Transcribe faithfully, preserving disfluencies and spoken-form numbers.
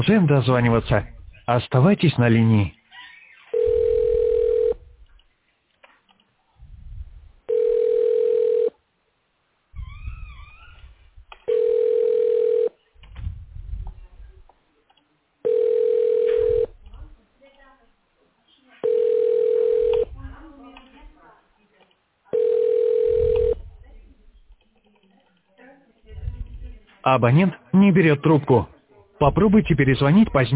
Продолжаем дозваниваться. Оставайтесь на линии. Абонент не берет трубку. Попробуйте перезвонить позднее.